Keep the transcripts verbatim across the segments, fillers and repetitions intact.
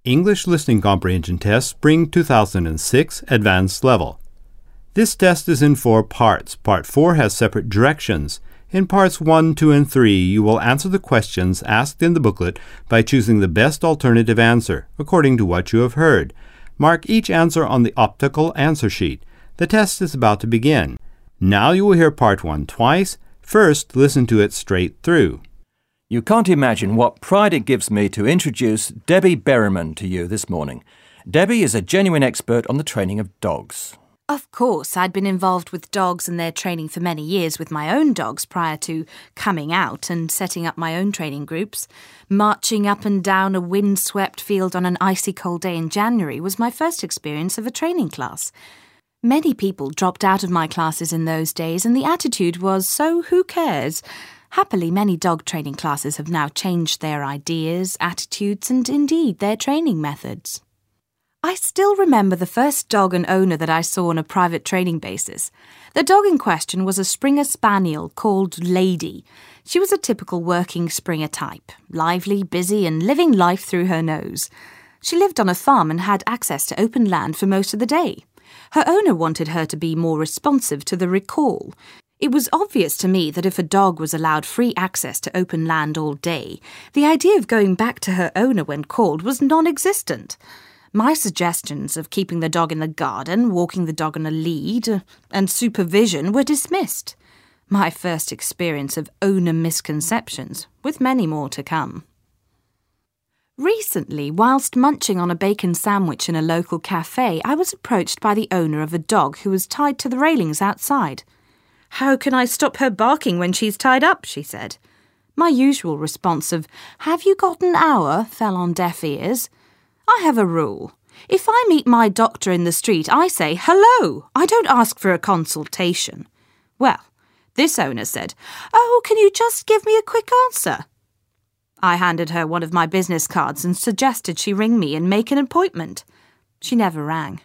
English Listening Comprehension Test, Spring two thousand six, Advanced Level. This test is in four parts. Part four has separate directions. In parts one, two, and three, you will answer the questions asked in the booklet by choosing the best alternative answer, according to what you have heard. Mark each answer on the optical answer sheet. The test is about to begin. Now you will hear part one twice. First, listen to it straight through. You can't imagine what pride it gives me to introduce Debbie Berriman to you this morning. Debbie is a genuine expert on the training of dogs. Of course, I'd been involved with dogs and their training for many years with my own dogs prior to coming out and setting up my own training groups. Marching up and down a wind-swept field on an icy cold day in January was my first experience of a training class. Many people dropped out of my classes in those days, and the attitude was, so who cares? Happily, many dog training classes have now changed their ideas, attitudes, and indeed their training methods. I still remember the first dog and owner that I saw on a private training basis. The dog in question was a Springer Spaniel called Lady. She was a typical working Springer type, lively, busy, and living life through her nose. She lived on a farm and had access to open land for most of the day. Her owner wanted her to be more responsive to the recall. It was obvious to me that if a dog was allowed free access to open land all day, the idea of going back to her owner when called was non-existent. My suggestions of keeping the dog in the garden, walking the dog on a lead, and supervision were dismissed. My first experience of owner misconceptions, with many more to come. Recently, whilst munching on a bacon sandwich in a local cafe, I was approached by the owner of a dog who was tied to the railings outside. "How can I stop her barking when she's tied up?" she said. My usual response of, "Have you got an hour?" fell on deaf ears. I have a rule. If I meet my doctor in the street, I say, "Hello." I don't ask for a consultation. Well, this owner said, "Oh, can you just give me a quick answer?" I handed her one of my business cards and suggested she ring me and make an appointment. She never rang.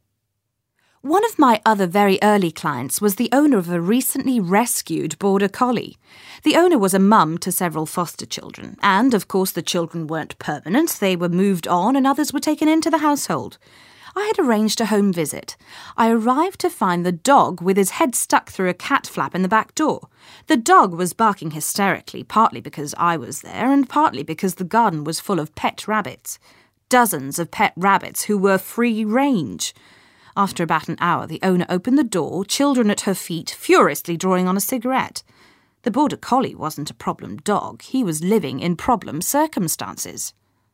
One of my other very early clients was the owner of a recently rescued border collie. The owner was a mum to several foster children, and of course the children weren't permanent. They were moved on and others were taken into the household. I had arranged a home visit. I arrived to find the dog with his head stuck through a cat flap in the back door. The dog was barking hysterically, partly because I was there and partly because the garden was full of pet rabbits. Dozens of pet rabbits who were free range. After about an hour, the owner opened the door, children at her feet, furiously drawing on a cigarette. The border collie wasn't a problem dog. He was living in problem circumstances.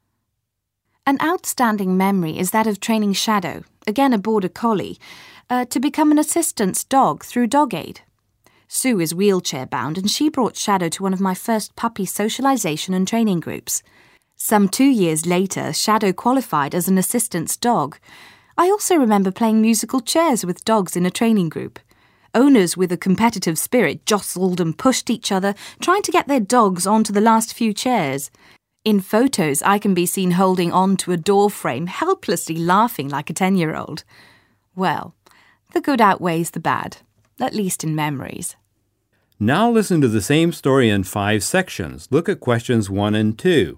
An outstanding memory is that of training Shadow, again a border collie, uh, to become an assistance dog through Dog Aid. Sue is wheelchair-bound, and she brought Shadow to one of my first puppy socialisation and training groups. Some two years later, Shadow qualified as an assistance dog. I also remember playing musical chairs with dogs in a training group. Owners with a competitive spirit jostled and pushed each other, trying to get their dogs onto the last few chairs. In photos, I can be seen holding on to a door frame, helplessly laughing like a ten-year-old. Well, the good outweighs the bad, at least in memories. Now listen to the same story in five sections. Look at questions one and two.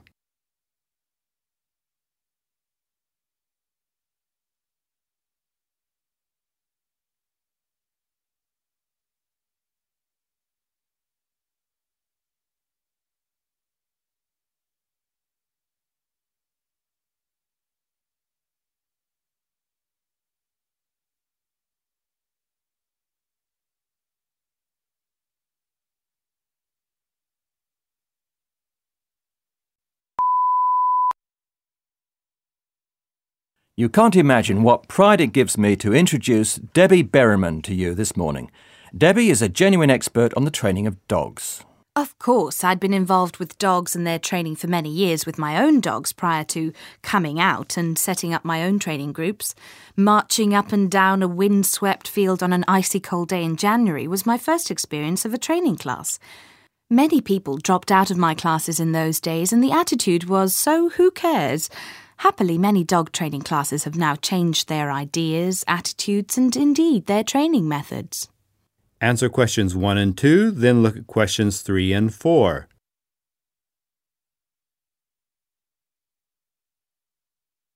You can't imagine what pride it gives me to introduce Debbie Berriman to you this morning. Debbie is a genuine expert on the training of dogs. Of course, I'd been involved with dogs and their training for many years with my own dogs prior to coming out and setting up my own training groups. Marching up and down a wind-swept field on an icy cold day in January was my first experience of a training class. Many people dropped out of my classes in those days, and the attitude was, so who cares? Happily, many dog training classes have now changed their ideas, attitudes, and indeed their training methods. Answer questions one and two, then look at questions three and four.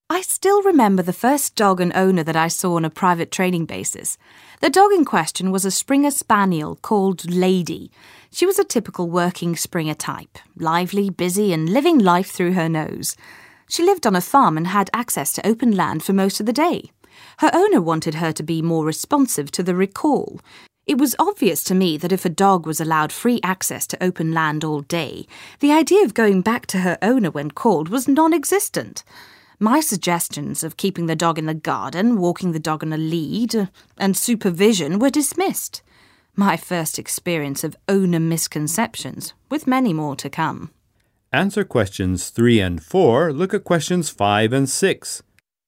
I still remember the first dog and owner that I saw on a private training basis. The dog in question was a Springer Spaniel called Lady. She was a typical working Springer type, lively, busy, and living life through her nose. She lived on a farm and had access to open land for most of the day. Her owner wanted her to be more responsive to the recall. It was obvious to me that if a dog was allowed free access to open land all day, the idea of going back to her owner when called was non-existent. My suggestions of keeping the dog in the garden, walking the dog on a lead, and supervision were dismissed. My first experience of owner misconceptions, with many more to come. Answer questions three and four. Look at questions five and six.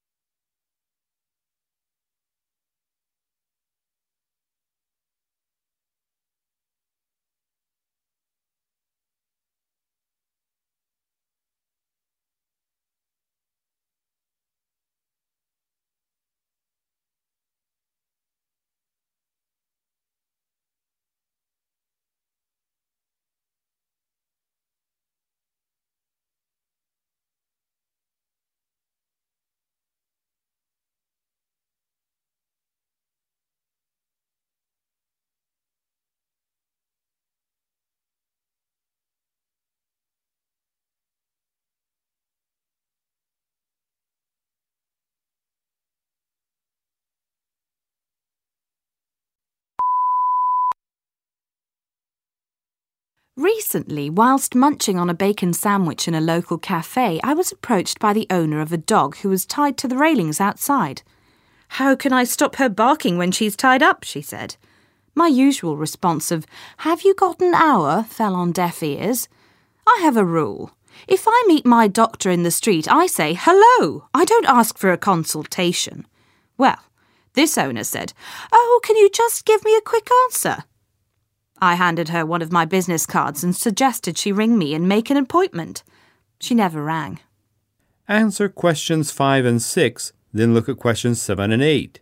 Recently, whilst munching on a bacon sandwich in a local cafe, I was approached by the owner of a dog who was tied to the railings outside. "How can I stop her barking when she's tied up?" she said. My usual response of, "Have you got an hour?" fell on deaf ears. I have a rule. If I meet my doctor in the street, I say, "Hello." I don't ask for a consultation. Well, this owner said, "Oh, can you just give me a quick answer?" I handed her one of my business cards and suggested she ring me and make an appointment. She never rang. Answer questions five and six, then look at questions seven and eight.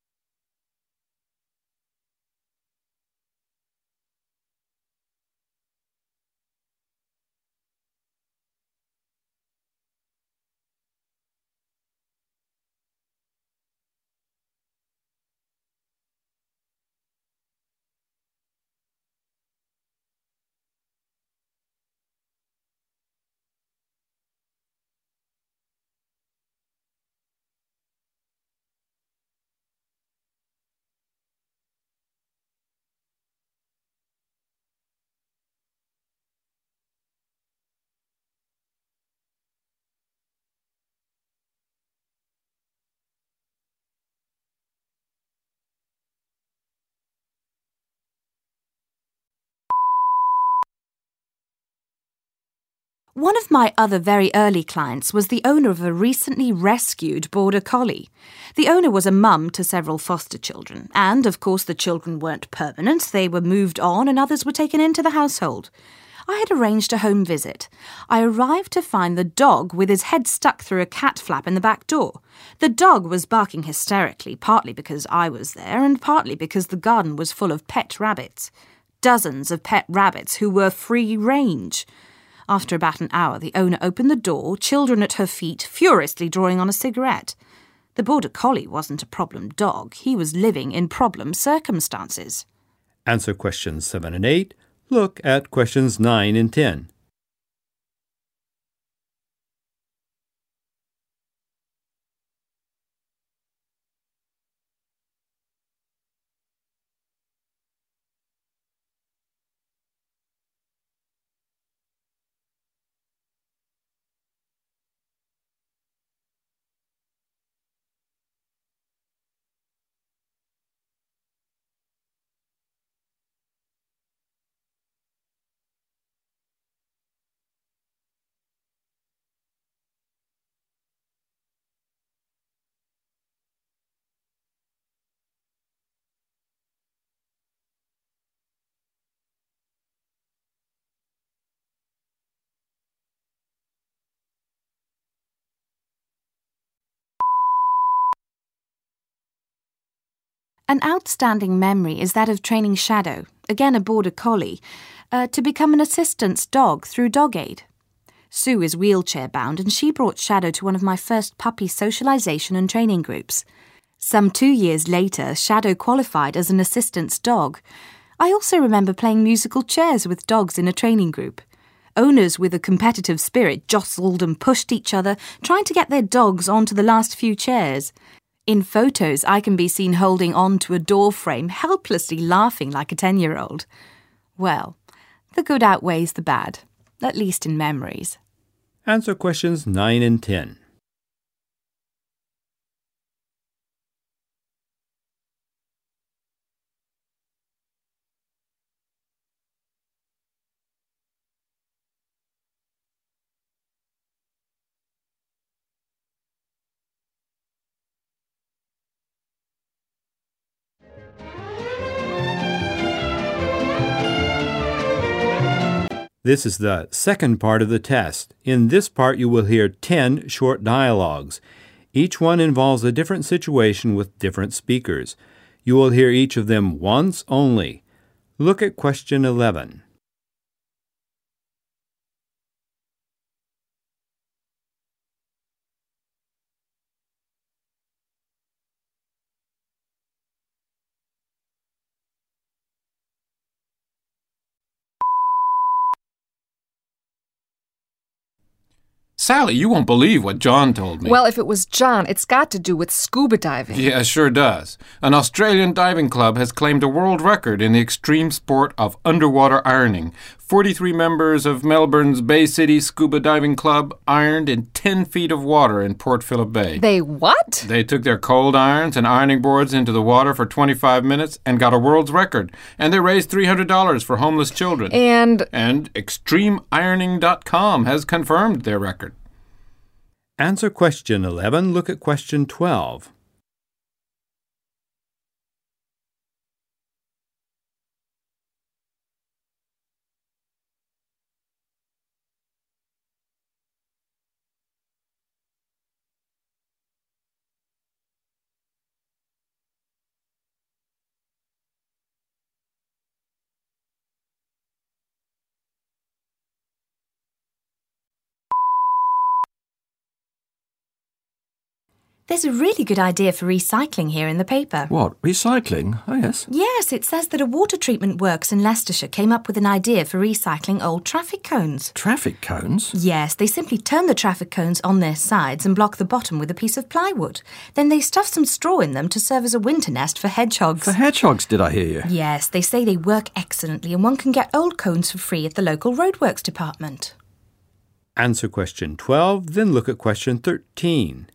One of my other very early clients was the owner of a recently rescued border collie. The owner was a mum to several foster children, and of course the children weren't permanent. They were moved on and others were taken into the household. I had arranged a home visit. I arrived to find the dog with his head stuck through a cat flap in the back door. The dog was barking hysterically, partly because I was there and partly because the garden was full of pet rabbits. Dozens of pet rabbits who were free range. After about an hour, the owner opened the door, children at her feet, furiously drawing on a cigarette. The border collie wasn't a problem dog. He was living in problem circumstances. Answer questions seven and eight. Look at questions nine and ten. An outstanding memory is that of training Shadow, again a border collie, uh, to become an assistance dog through Dog Aid. Sue is wheelchair-bound and she brought Shadow to one of my first puppy socialisation and training groups. Some two years later, Shadow qualified as an assistance dog. I also remember playing musical chairs with dogs in a training group. Owners with a competitive spirit jostled and pushed each other, trying to get their dogs onto the last few chairs. In photos, I can be seen holding on to a door frame, helplessly laughing like a ten-year-old. Well, the good outweighs the bad, at least in memories. Answer questions nine and ten. This is the second part of the test. In this part, you will hear ten short dialogues. Each one involves a different situation with different speakers. You will hear each of them once only. Look at question eleven. Sally, you won't believe what John told me. Well, if it was John, it's got to do with scuba diving. Yeah, sure does. An Australian diving club has claimed a world record in the extreme sport of underwater ironing. forty-three members of Melbourne's Bay City Scuba Diving Club ironed in ten feet of water in Port Phillip Bay. They what? They took their cold irons and ironing boards into the water for twenty-five minutes and got a world's record. And they raised three hundred dollars for homeless children. And? And extreme ironing dot com has confirmed their record. Answer question eleven. Look at question twelve. There's a really good idea for recycling here in the paper. What, recycling? Oh, yes. Yes, it says that a water treatment works in Leicestershire came up with an idea for recycling old traffic cones. Traffic cones? Yes, they simply turn the traffic cones on their sides and block the bottom with a piece of plywood. Then they stuff some straw in them to serve as a winter nest for hedgehogs. For hedgehogs, did I hear you? Yes, they say they work excellently and one can get old cones for free at the local roadworks department. Answer question twelve, then look at question thirteen.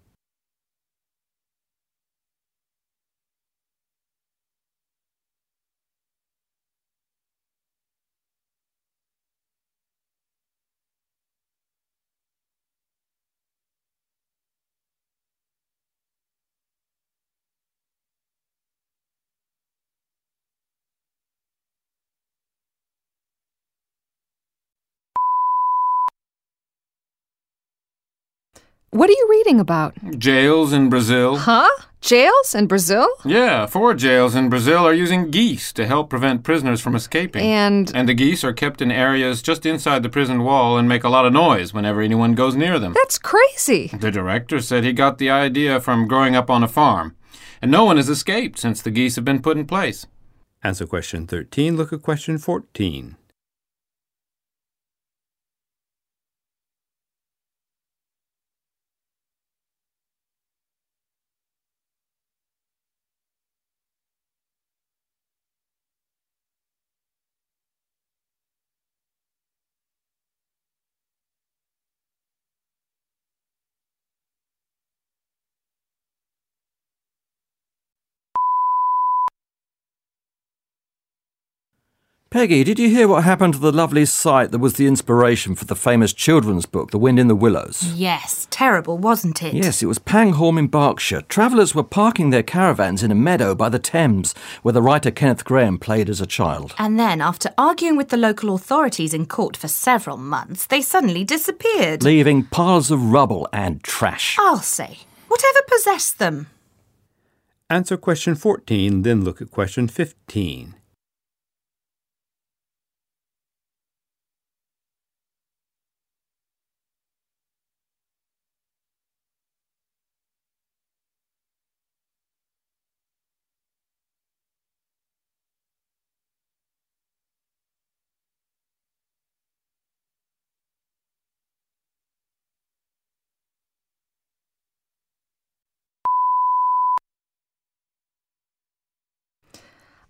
What are you reading about? Jails in Brazil. Huh? Jails in Brazil? Yeah, four jails in Brazil are using geese to help prevent prisoners from escaping. And? And the geese are kept in areas just inside the prison wall and make a lot of noise whenever anyone goes near them. That's crazy. The director said he got the idea from growing up on a farm. And no one has escaped since the geese have been put in place. Answer question thirteen. Look at question fourteen. Peggy, did you hear what happened to the lovely site that was the inspiration for the famous children's book, The Wind in the Willows? Yes, terrible, wasn't it? Yes, it was Pangholm in Berkshire. Travellers were parking their caravans in a meadow by the Thames, where the writer Kenneth Grahame played as a child. And then, after arguing with the local authorities in court for several months, they suddenly disappeared. Leaving piles of rubble and trash. I'll say. Whatever possessed them? Answer question fourteen, then look at question fifteen.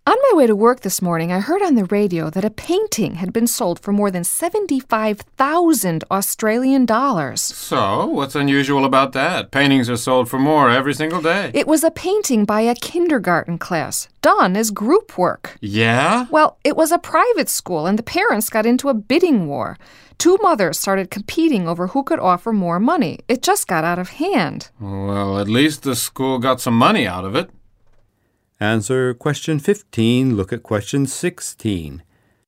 On my way to work this morning, I heard on the radio that a painting had been sold for more than seventy-five thousand Australian dollars. So, what's unusual about that? Paintings are sold for more every single day. It was a painting by a kindergarten class, done as group work. Yeah? Well, it was a private school, and the parents got into a bidding war. Two mothers started competing over who could offer more money. It just got out of hand. Well, at least the school got some money out of it. Answer question fifteen. Look at question sixteen.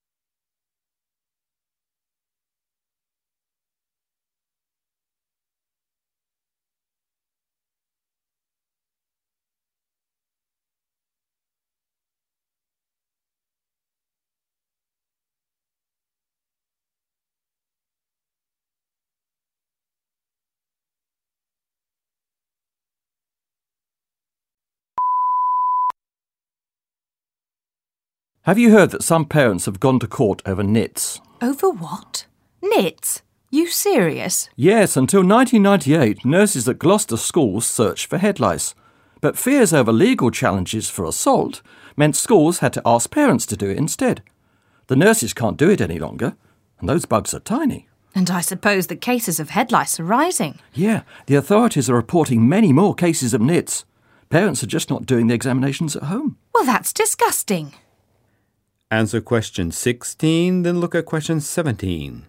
Have you heard that some parents have gone to court over nits? Over what? Nits? You serious? Yes, until nineteen ninety-eight, nurses at Gloucester schools searched for head lice. But fears over legal challenges for assault meant schools had to ask parents to do it instead. The nurses can't do it any longer, and those bugs are tiny. And I suppose the cases of head lice are rising. Yeah, the authorities are reporting many more cases of nits. Parents are just not doing the examinations at home. Well, that's disgusting. Answer question sixteen, then look at question seventeen.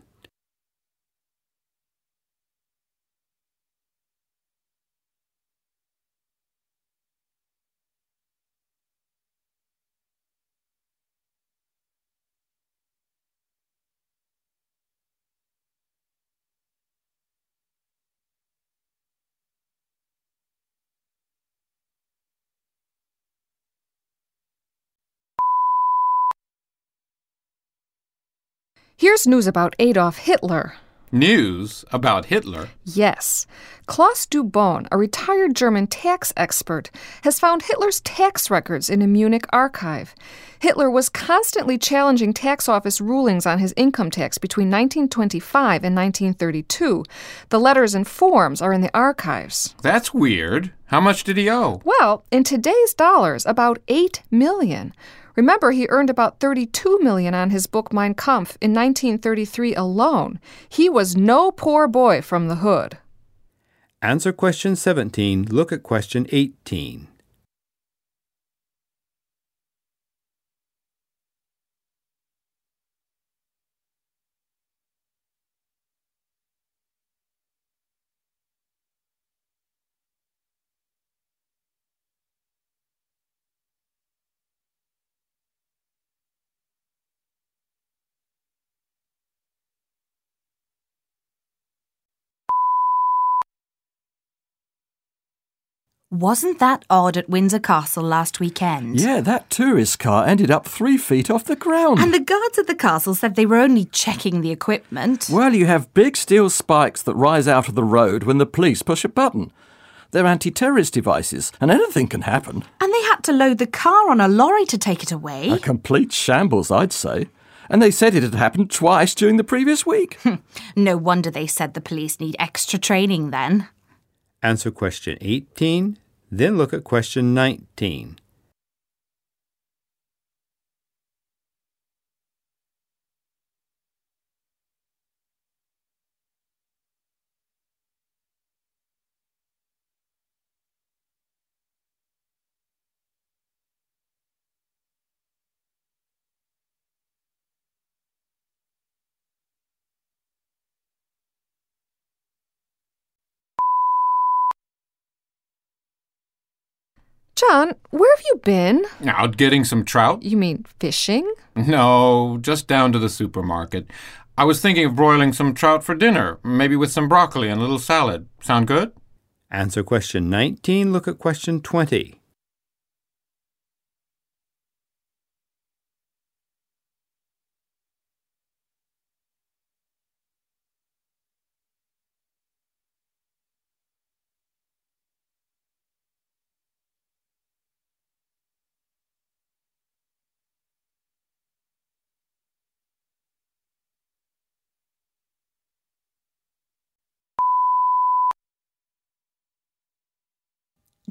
Here's news about Adolf Hitler. News about Hitler? Yes. Klaus Dubon, a retired German tax expert, has found Hitler's tax records in a Munich archive. Hitler was constantly challenging tax office rulings on his income tax between nineteen twenty-five and nineteen thirty-two. The letters and forms are in the archives. That's weird. How much did he owe? Well, in today's dollars, about eight million dollars. Remember, he earned about thirty-two million dollars on his book Mein Kampf in nineteen thirty-three alone. He was no poor boy from the hood. Answer question seventeen. Look at question eighteen. Wasn't that odd at Windsor Castle last weekend? Yeah, that tourist car ended up three feet off the ground. And the guards at the castle said they were only checking the equipment. Well, you have big steel spikes that rise out of the road when the police push a button. They're anti-terrorist devices, and anything can happen. And they had to load the car on a lorry to take it away. A complete shambles, I'd say. And they said it had happened twice during the previous week. No wonder they said the police need extra training then. Answer question eighteen, then look at question nineteen. John, where have you been? Out getting some trout? You mean fishing? No, just down to the supermarket. I was thinking of broiling some trout for dinner, maybe with some broccoli and a little salad. Sound good? Answer question nineteen, look at question twenty.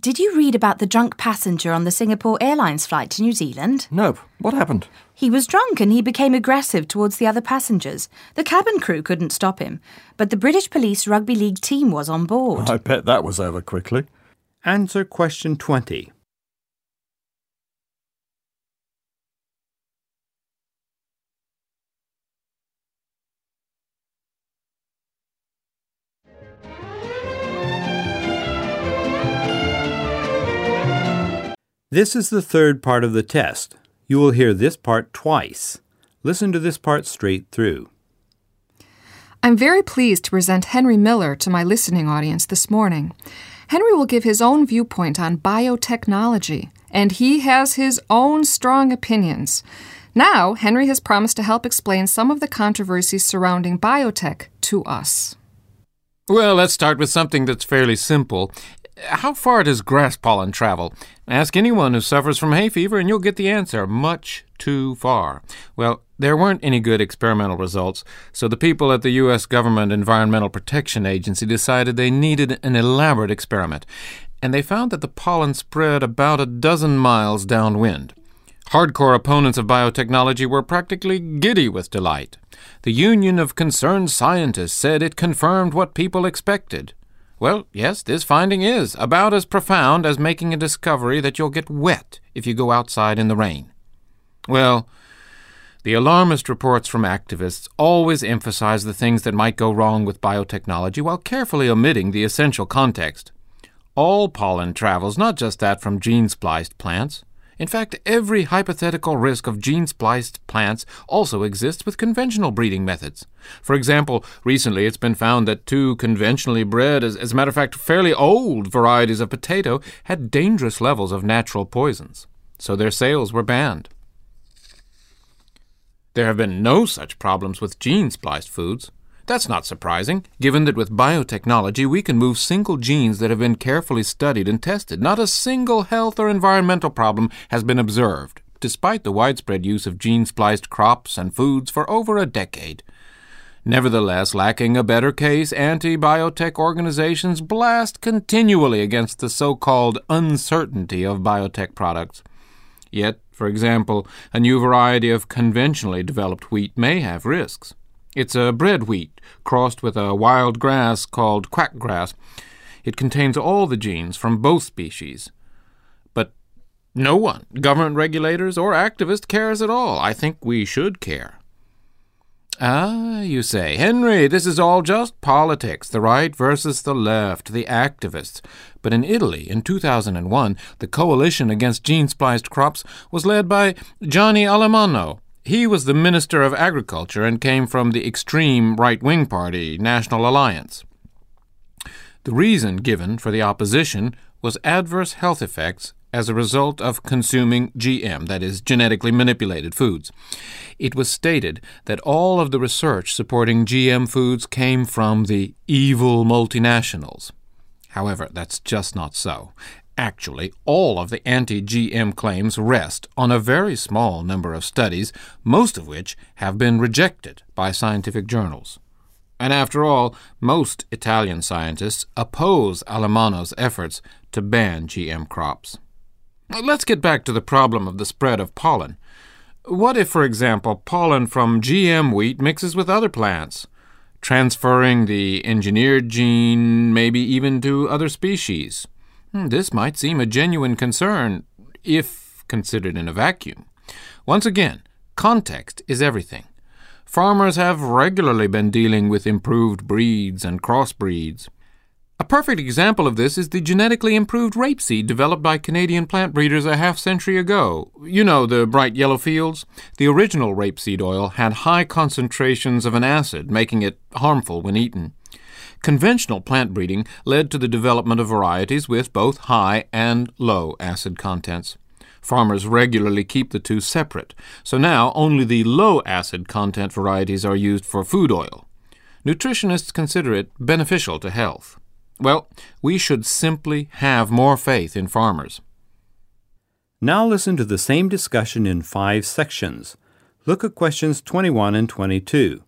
Did you read about the drunk passenger on the Singapore Airlines flight to New Zealand? Nope. What happened? He was drunk and he became aggressive towards the other passengers. The cabin crew couldn't stop him, but the British Police Rugby League team was on board. I bet that was over quickly. Answer question twenty. This is the third part of the test. You will hear this part twice. Listen to this part straight through. I'm very pleased to present Henry Miller to my listening audience this morning. Henry will give his own viewpoint on biotechnology, and he has his own strong opinions. Now, Henry has promised to help explain some of the controversies surrounding biotech to us. Well, let's start with something that's fairly simple. How far does grass pollen travel? Ask anyone who suffers from hay fever and you'll get the answer. Much too far. Well, there weren't any good experimental results, so the people at the U S Government Environmental Protection Agency decided they needed an elaborate experiment, and they found that the pollen spread about a dozen miles downwind. Hardcore opponents of biotechnology were practically giddy with delight. The Union of Concerned Scientists said it confirmed what people expected. Well, yes, this finding is about as profound as making a discovery that you'll get wet if you go outside in the rain. Well, the alarmist reports from activists always emphasize the things that might go wrong with biotechnology while carefully omitting the essential context. All pollen travels, not just that from gene-spliced plants. In fact, every hypothetical risk of gene-spliced plants also exists with conventional breeding methods. For example, recently it's been found that two conventionally bred, as, as a matter of fact, fairly old varieties of potato had dangerous levels of natural poisons, so their sales were banned. There have been no such problems with gene-spliced foods. That's not surprising, given that with biotechnology we can move single genes that have been carefully studied and tested. Not a single health or environmental problem has been observed, despite the widespread use of gene-spliced crops and foods for over a decade. Nevertheless, lacking a better case, anti-biotech organizations blast continually against the so-called uncertainty of biotech products. Yet, for example, a new variety of conventionally developed wheat may have risks. It's a bred wheat crossed with a wild grass called quackgrass. It contains all the genes from both species. But no one, government regulators or activists, cares at all. I think we should care. Ah, you say, Henry, this is all just politics, the right versus the left, the activists. But in Italy, in two thousand one, the coalition against gene-spliced crops was led by Gianni Alemanno. He was the Minister of Agriculture and came from the extreme right-wing party, National Alliance. The reason given for the opposition was adverse health effects as a result of consuming G M, that is, genetically manipulated foods. It was stated that all of the research supporting G M foods came from the evil multinationals. However, that's just not so. Actually, all of the anti-G M claims rest on a very small number of studies, most of which have been rejected by scientific journals. And after all, most Italian scientists oppose Alemanno's efforts to ban G M crops. Let's get back to the problem of the spread of pollen. What if, for example, pollen from G M wheat mixes with other plants, transferring the engineered gene maybe even to other species? This might seem a genuine concern, if considered in a vacuum. Once again, context is everything. Farmers have regularly been dealing with improved breeds and crossbreeds. A perfect example of this is the genetically improved rapeseed developed by Canadian plant breeders a half-century ago. You know, the bright yellow fields? The original rapeseed oil had high concentrations of an acid, making it harmful when eaten. Conventional plant breeding led to the development of varieties with both high and low acid contents. Farmers regularly keep the two separate, so now only the low acid content varieties are used for food oil. Nutritionists consider it beneficial to health. Well, we should simply have more faith in farmers. Now listen to the same discussion in five sections. Look at questions twenty-one and twenty-two.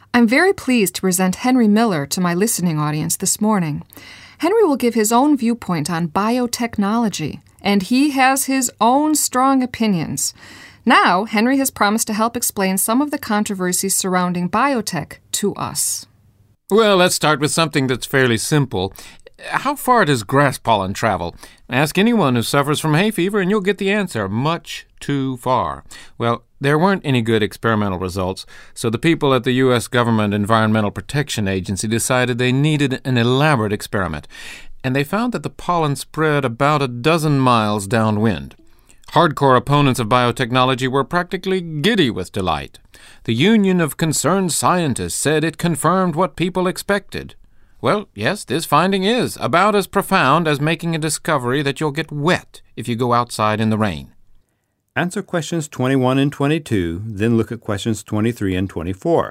I'm very pleased to present Henry Miller to my listening audience this morning. Henry will give his own viewpoint on biotechnology, and he has his own strong opinions. Now, Henry has promised to help explain some of the controversies surrounding biotech to us. Well, let's start with something that's fairly simple. How far does grass pollen travel? Ask anyone who suffers from hay fever and you'll get the answer, much too far. Well, there weren't any good experimental results, so the people at the U S Government Environmental Protection Agency decided they needed an elaborate experiment, and they found that the pollen spread about a dozen miles downwind. Hardcore opponents of biotechnology were practically giddy with delight. The Union of Concerned Scientists said it confirmed what people expected. Well, yes, this finding is about as profound as making a discovery that you'll get wet if you go outside in the rain. Answer questions twenty-one and twenty-two, then look at questions twenty-three and twenty-four.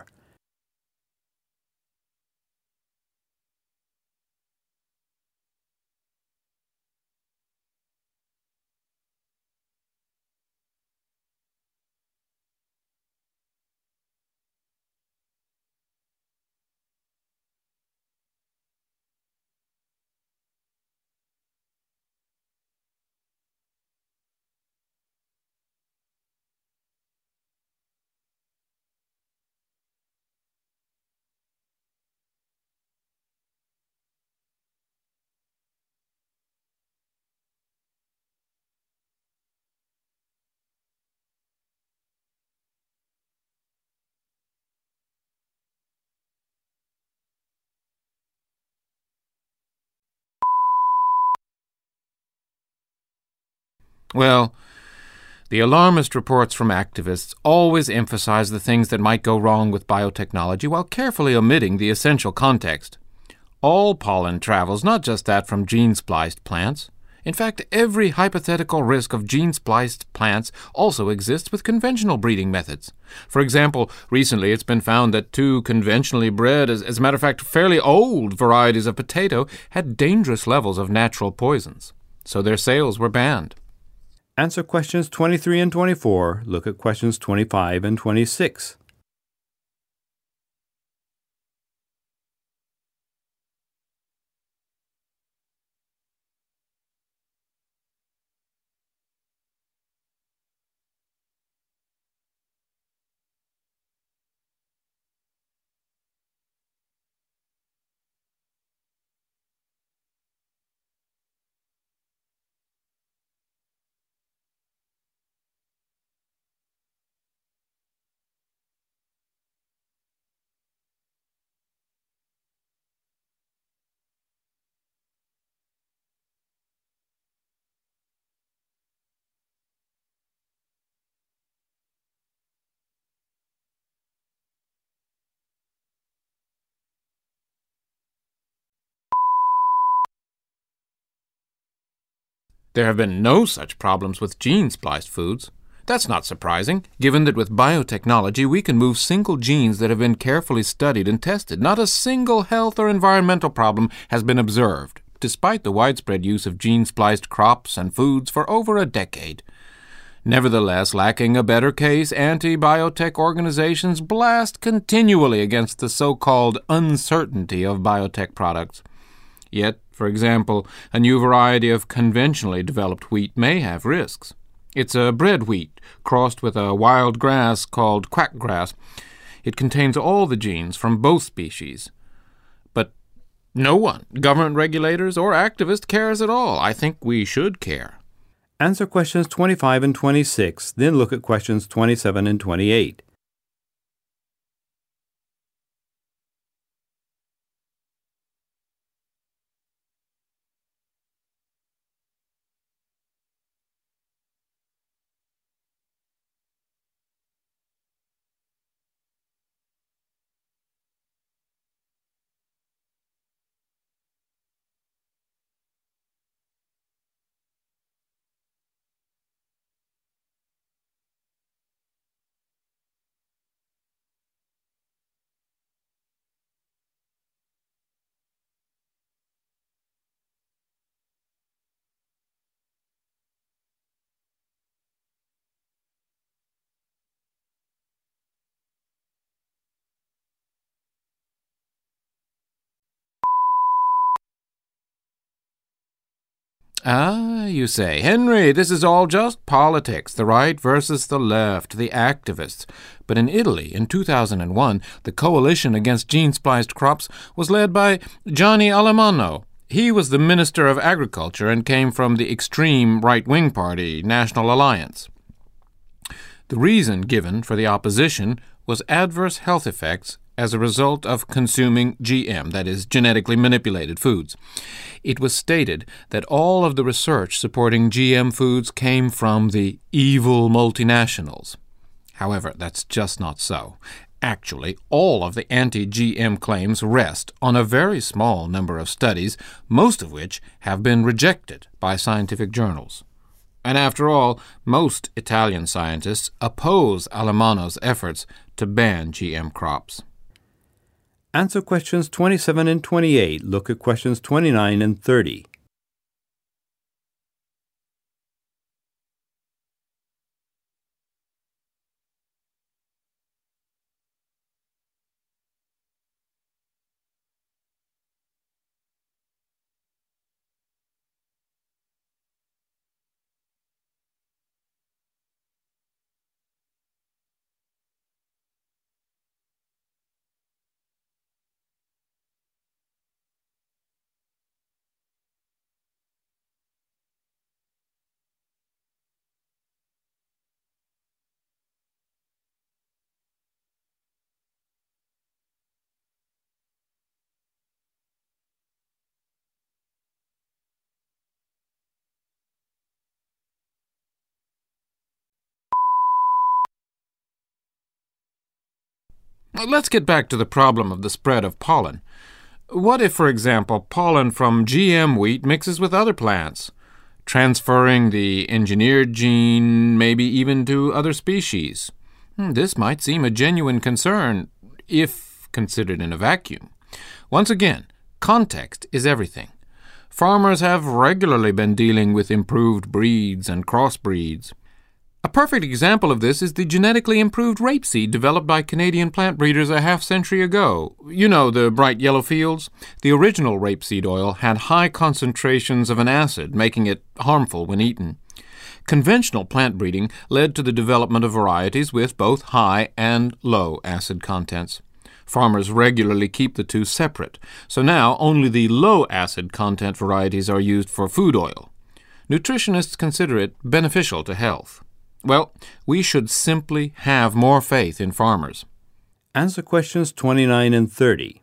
Well, the alarmist reports from activists always emphasize the things that might go wrong with biotechnology while carefully omitting the essential context. All pollen travels, not just that from gene-spliced plants. In fact, every hypothetical risk of gene-spliced plants also exists with conventional breeding methods. For example, recently it's been found that two conventionally bred, as, as a matter of fact, fairly old varieties of potato had dangerous levels of natural poisons, so their sales were banned. Answer questions twenty-three and twenty-four. Look at questions twenty-five and twenty-six. There have been no such problems with gene-spliced foods. That's not surprising, given that with biotechnology we can move single genes that have been carefully studied and tested. Not a single health or environmental problem has been observed, despite the widespread use of gene-spliced crops and foods for over a decade. Nevertheless, lacking a better case, anti-biotech organizations blast continually against the so-called uncertainty of biotech products. Yet, for example, a new variety of conventionally developed wheat may have risks. It's a bred wheat crossed with a wild grass called quackgrass. It contains all the genes from both species. But no one, government regulators or activists, cares at all. I think we should care. Answer questions twenty-five and twenty-six, then look at questions twenty-seven and twenty-eight. Ah, you say, Henry, this is all just politics, the right versus the left, the activists. But in Italy, in two thousand one, the coalition against gene-spliced crops was led by Gianni Alemanno. He was the Minister of Agriculture and came from the extreme right-wing party, National Alliance. The reason given for the opposition was adverse health effects as a result of consuming G M, that is, genetically manipulated foods. It was stated that all of the research supporting G M foods came from the evil multinationals. However, that's just not so. Actually, all of the anti-G M claims rest on a very small number of studies, most of which have been rejected by scientific journals. And after all, most Italian scientists oppose Alemanno's efforts to ban G M crops. Answer questions twenty-seven and twenty-eight. Look at questions twenty-nine and thirty. Let's get back to the problem of the spread of pollen. What if, for example, pollen from G M wheat mixes with other plants, transferring the engineered gene maybe even to other species? This might seem a genuine concern if considered in a vacuum. Once again, context is everything. Farmers have regularly been dealing with improved breeds and crossbreeds. A perfect example of this is the genetically improved rapeseed developed by Canadian plant breeders a half-century ago. You know, the bright yellow fields? The original rapeseed oil had high concentrations of an acid, making it harmful when eaten. Conventional plant breeding led to the development of varieties with both high and low acid contents. Farmers regularly keep the two separate, so now only the low acid content varieties are used for food oil. Nutritionists consider it beneficial to health. Well, we should simply have more faith in farmers. Answer questions twenty-nine and thirty.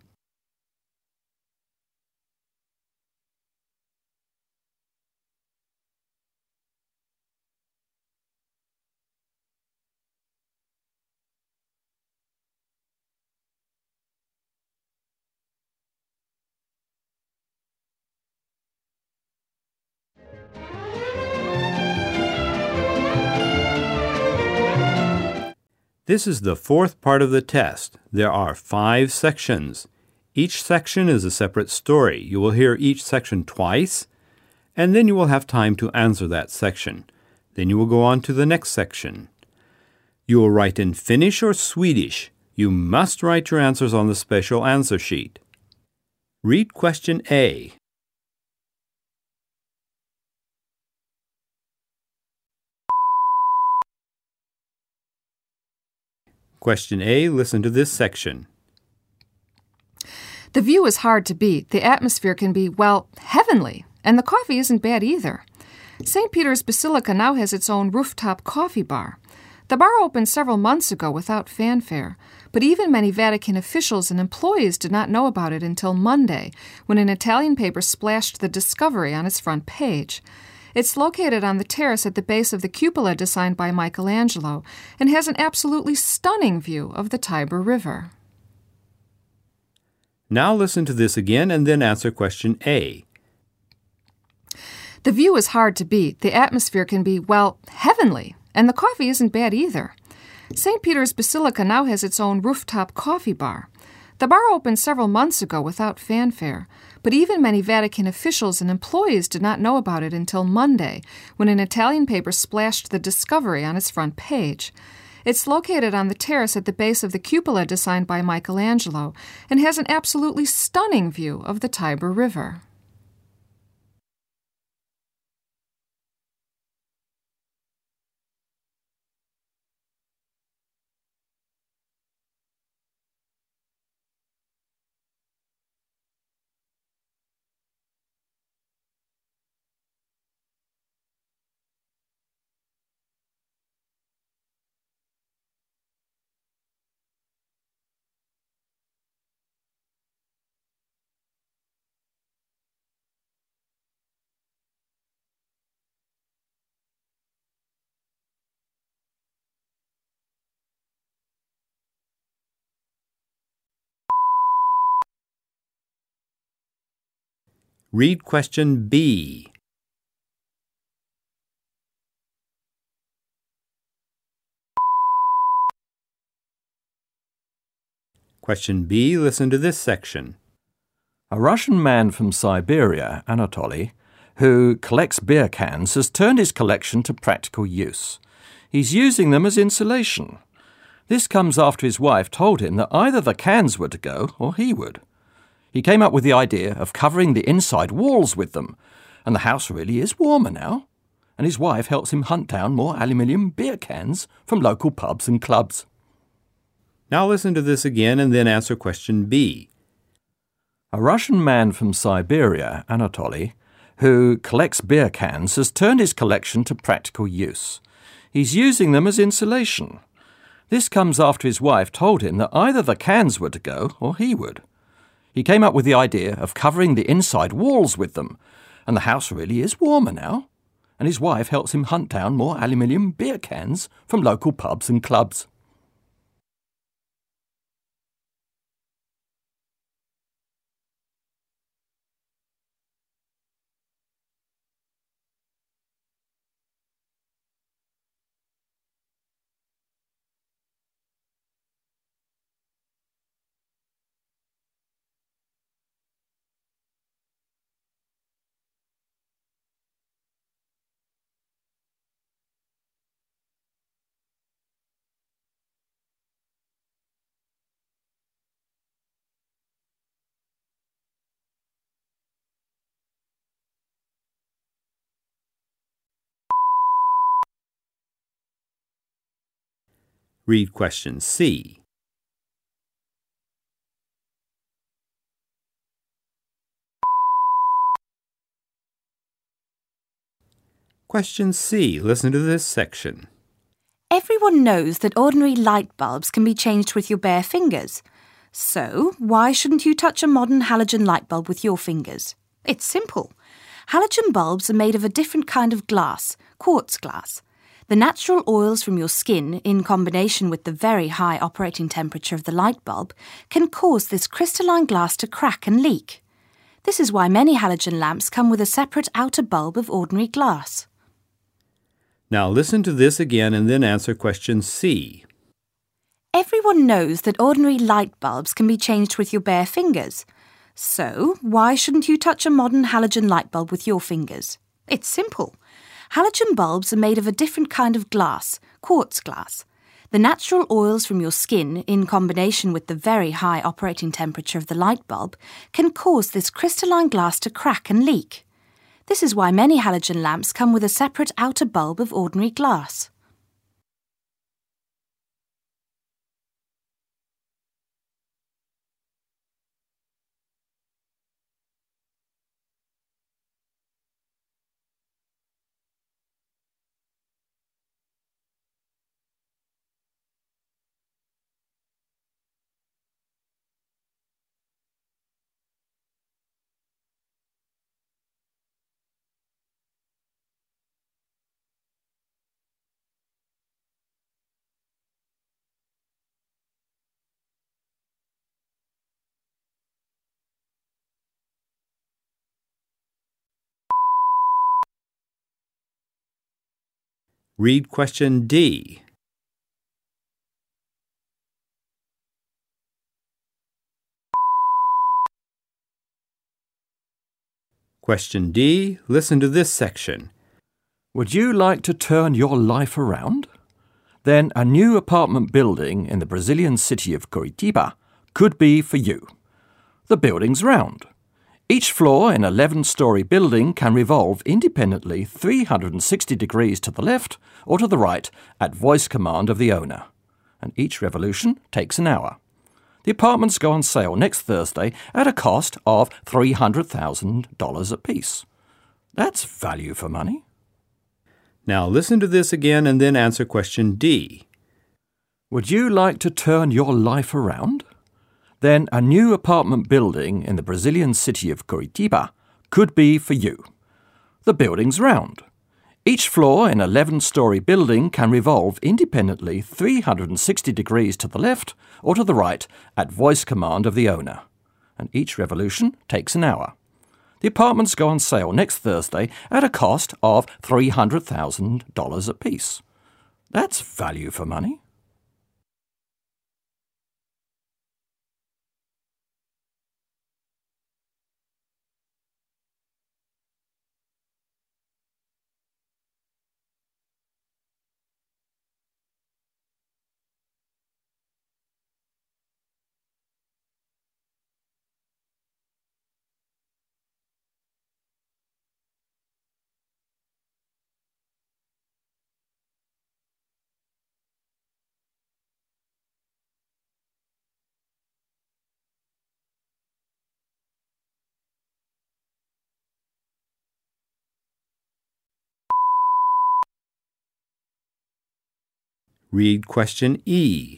This is the fourth part of the test. There are five sections. Each section is a separate story. You will hear each section twice, and then you will have time to answer that section. Then you will go on to the next section. You will write in Finnish or Swedish. You must write your answers on the special answer sheet. Read question A. Question A, listen to this section. The view is hard to beat. The atmosphere can be, well, heavenly. And the coffee isn't bad either. Saint Peter's Basilica now has its own rooftop coffee bar. The bar opened several months ago without fanfare, but even many Vatican officials and employees did not know about it until Monday, when an Italian paper splashed the discovery on its front page. It's located on the terrace at the base of the cupola designed by Michelangelo and has an absolutely stunning view of the Tiber River. Now listen to this again and then answer question A. The view is hard to beat. The atmosphere can be, well, heavenly. And the coffee isn't bad either. Saint Peter's Basilica now has its own rooftop coffee bar. The bar opened several months ago without fanfare, but even many Vatican officials and employees did not know about it until Monday, when an Italian paper splashed the discovery on its front page. It's located on the terrace at the base of the cupola designed by Michelangelo and has an absolutely stunning view of the Tiber River. Read question B. Question B, listen to this section. A Russian man from Siberia, Anatoly, who collects beer cans, has turned his collection to practical use. He's using them as insulation. This comes after his wife told him that either the cans were to go or he would. He came up with the idea of covering the inside walls with them, and the house really is warmer now. And his wife helps him hunt down more aluminium beer cans from local pubs and clubs. Now listen to this again and then answer question B. A Russian man from Siberia, Anatoly, who collects beer cans, has turned his collection to practical use. He's using them as insulation. This comes after his wife told him that either the cans were to go or he would. He came up with the idea of covering the inside walls with them, and the house really is warmer now. And his wife helps him hunt down more aluminium beer cans from local pubs and clubs. Read question C. Question C. Listen to this section. Everyone knows that ordinary light bulbs can be changed with your bare fingers. So, why shouldn't you touch a modern halogen light bulb with your fingers? It's simple. Halogen bulbs are made of a different kind of glass, quartz glass. The natural oils from your skin, in combination with the very high operating temperature of the light bulb, can cause this crystalline glass to crack and leak. This is why many halogen lamps come with a separate outer bulb of ordinary glass. Now listen to this again and then answer question C. Everyone knows that ordinary light bulbs can be changed with your bare fingers. So, why shouldn't you touch a modern halogen light bulb with your fingers? It's simple. Halogen bulbs are made of a different kind of glass, quartz glass. The natural oils from your skin, in combination with the very high operating temperature of the light bulb, can cause this crystalline glass to crack and leak. This is why many halogen lamps come with a separate outer bulb of ordinary glass. Read question D. Question D. Listen to this section. Would you like to turn your life around? Then a new apartment building in the Brazilian city of Curitiba could be for you. The building's round. Each floor in an eleven-storey building can revolve independently three hundred sixty degrees to the left or to the right at voice command of the owner. And each revolution takes an hour. The apartments go on sale next Thursday at a cost of three hundred thousand dollars apiece. That's value for money. Now listen to this again and then answer question D. Would you like to turn your life around? Then a new apartment building in the Brazilian city of Curitiba could be for you. The building's round. Each floor in an eleven-storey building can revolve independently three hundred sixty degrees to the left or to the right at voice command of the owner. And each revolution takes an hour. The apartments go on sale next Thursday at a cost of three hundred thousand dollars apiece. That's value for money. Read question E.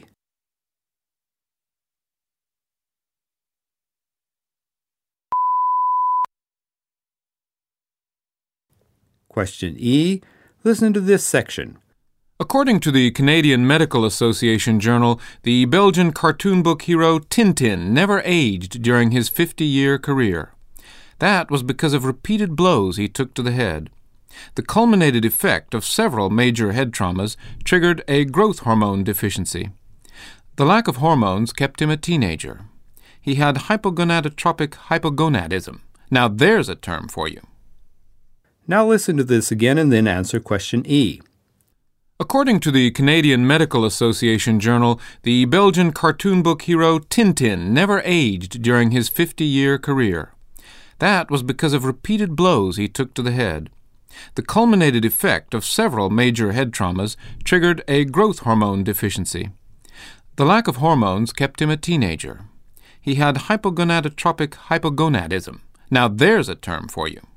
Question E. Listen to this section. According to the Canadian Medical Association Journal, the Belgian cartoon book hero Tintin never aged during his fifty-year career. That was because of repeated blows he took to the head. The culminated effect of several major head traumas triggered a growth hormone deficiency. The lack of hormones kept him a teenager. He had hypogonadotropic hypogonadism. Now there's a term for you. Now listen to this again and then answer question E. According to the Canadian Medical Association Journal, the Belgian cartoon book hero Tintin never aged during his fifty-year career. That was because of repeated blows he took to the head. The culminated effect of several major head traumas triggered a growth hormone deficiency. The lack of hormones kept him a teenager. He had hypogonadotropic hypogonadism. Now there's a term for you.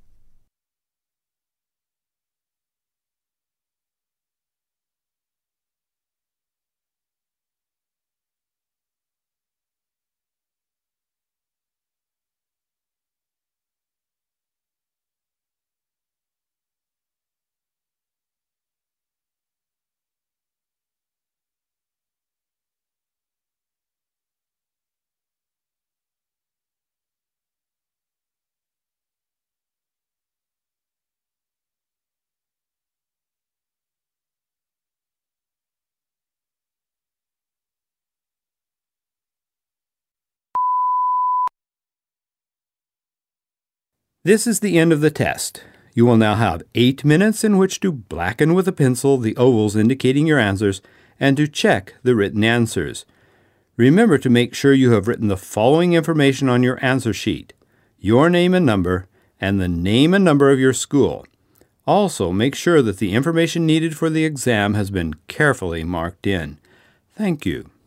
This is the end of the test. You will now have eight minutes in which to blacken with a pencil the ovals indicating your answers and to check the written answers. Remember to make sure you have written the following information on your answer sheet: your name and number, and the name and number of your school. Also, make sure that the information needed for the exam has been carefully marked in. Thank you.